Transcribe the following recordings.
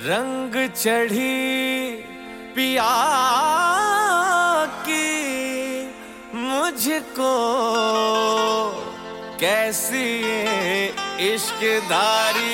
रंग चढ़ी पिया की मुझको कैसी इश्कदारी।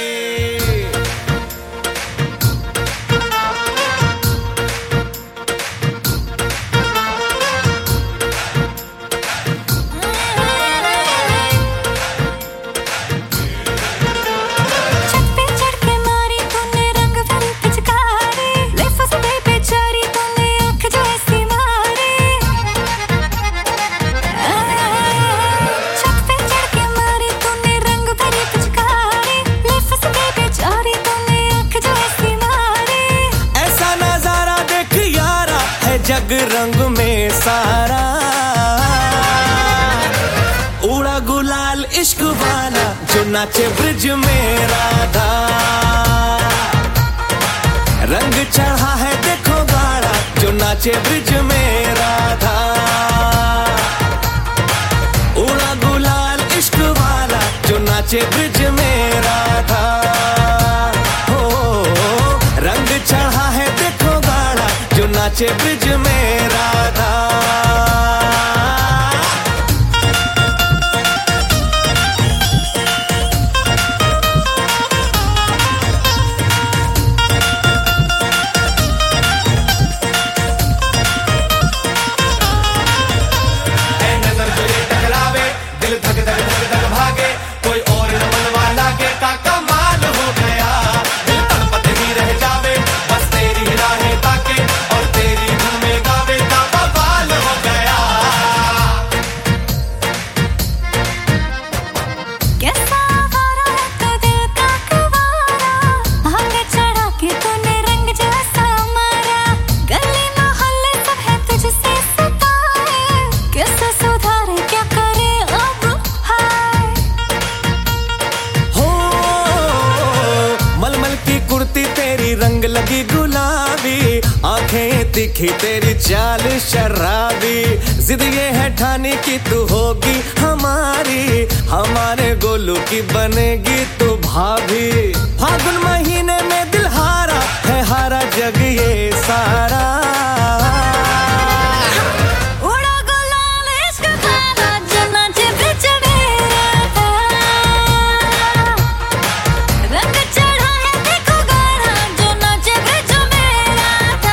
जग रंग में सारा उड़ा गुलाल इश्क वाला जो नाचे ब्रिज में राधा। रंग चढ़ा है देखो गाड़ा जो नाचे ब्रिज में राधा। उड़ा गुलाल इश्क वाला जो नाचे ब्रिज में राधा। हो रंग चढ़ा है देखो गाड़ा जो नाचे ब्रिज में राधा। नजर जो ये टकरावे दिल धक धक धक धक भागे कोई और न मनवा लागे का कमाल हो गया। दिल तड़पत ही रह जावे बस तेरी ही राहें ताके और तेरी धुन में गावे का बवाल हो गया। कैसा आवारा है तो दिल का कुंवारा भांग चढ़ा के तूने रंग जैसा मारा। गली मोहल्ले सब है तुझसे सताए कैसे सुधारे क्या करे अब हाय। हो मलमल की कुर्ती तेरी रंग लगी गुलाबी आंखें तिखी तेरी चाल शराबी। जिद ये है ठाने की तू होगी हमारी हमारे गोलू की बनेगी तू भाभी। फागुन महीने में दिल हारा है हारा जग ये सारा। उड़ा गुलाल इश्क वाला जो नाचे ब्रिज में राधा। रंग चढ़ा है देखो गाड़ा जो नाचे ब्रिज में राधा।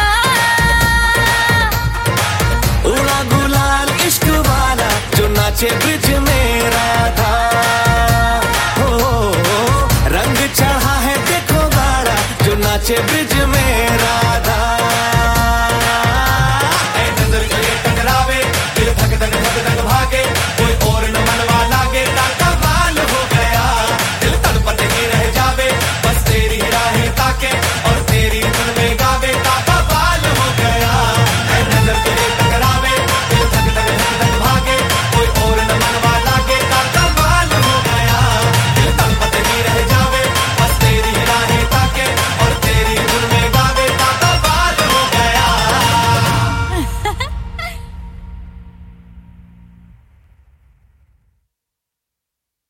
उड़ा गुलाल इश्क वाला जो नाचे ब्रिज में राधा। हो रंग चढ़ा है देखो गाड़ा जो नाचे ब्रिज